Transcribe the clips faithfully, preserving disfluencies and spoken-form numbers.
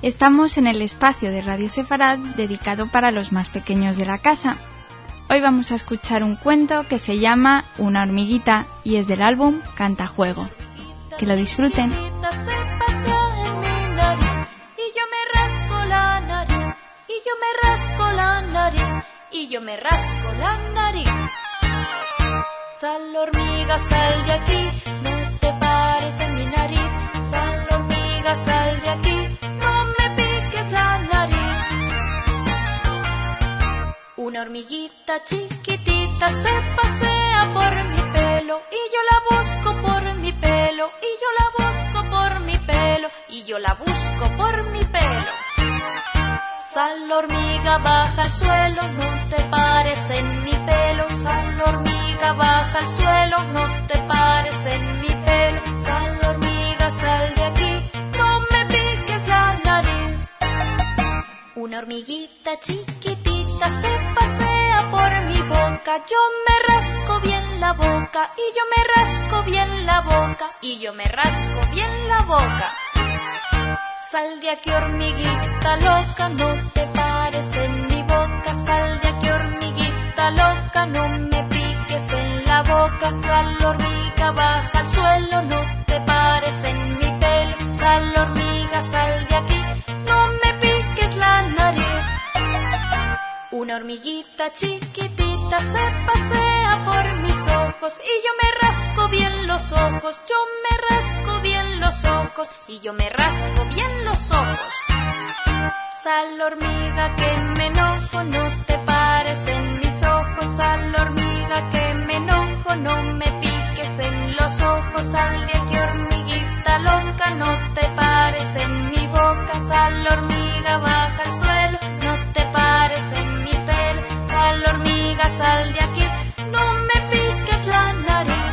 Estamos en el espacio de Radio Sefarad dedicado para los más pequeños de la casa. Hoy vamos a escuchar un cuento que se llama Una hormiguita y es del álbum Cantajuego. Que lo disfruten. Y yo me rasco la nariz. Sal hormiga, sal de aquí, no te pares en mi nariz. Sal hormiga, sal de aquí, no me piques la nariz. Una hormiguita chiquitita se pasea por mi pelo y yo la busco por mi pelo y yo la busco por mi pelo y yo la busco por mi pelo. Sal hormiga, baja al suelo, no te pares en mi pelo. Sal hormiga, baja al suelo, no te pares en mi pelo. Sal hormiga, sal de aquí, no me piques la nariz. Una hormiguita chiquitita se pasea por mi boca. Yo me rasco bien la boca y yo me rasco bien la boca y yo me rasco bien la boca. Sal de aquí, hormiguita loca, no te pares en mi boca. Sal de aquí, hormiguita loca, no me piques en la boca. Sal hormiga, baja al suelo, no te pares en mi pelo. Sal hormiga, sal de aquí, no me piques la nariz. Una hormiguita chiquitita se pasea por mis ojos y yo me rasco bien los ojos. Yo me rasco bien los ojos y yo me rasco bien los ojos. Sal hormiga que me enojo, no te pares en mis ojos. Sal hormiga que me enojo, no me piques en los ojos. Sal de aquí, hormiguita loca, no te pares en mi boca. Sal hormiga, baja al suelo, no te pares en mi pelo. Sal hormiga, sal de aquí, no me piques la nariz.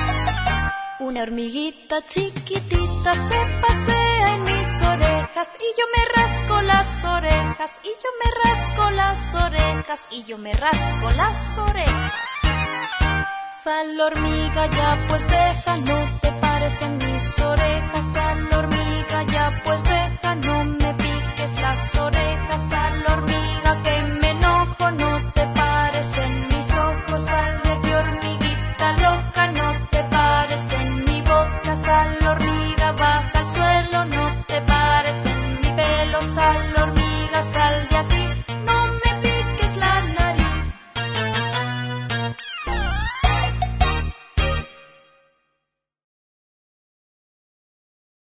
Una hormiguita chiquitita se pasea en mis orejas y yo me rasco las orejas y yo me rasco las orejas y yo me rasco las orejas. Sal hormiga, ya pues deja, no te pares en mis orejas. Sal hormiga, ya pues deja, no me piques las orejas. Sal hormiga que me enojo, no te pares en mis ojos. Sal de aquí, hormiguita loca, no te pares en mi boca. Sal hormiga.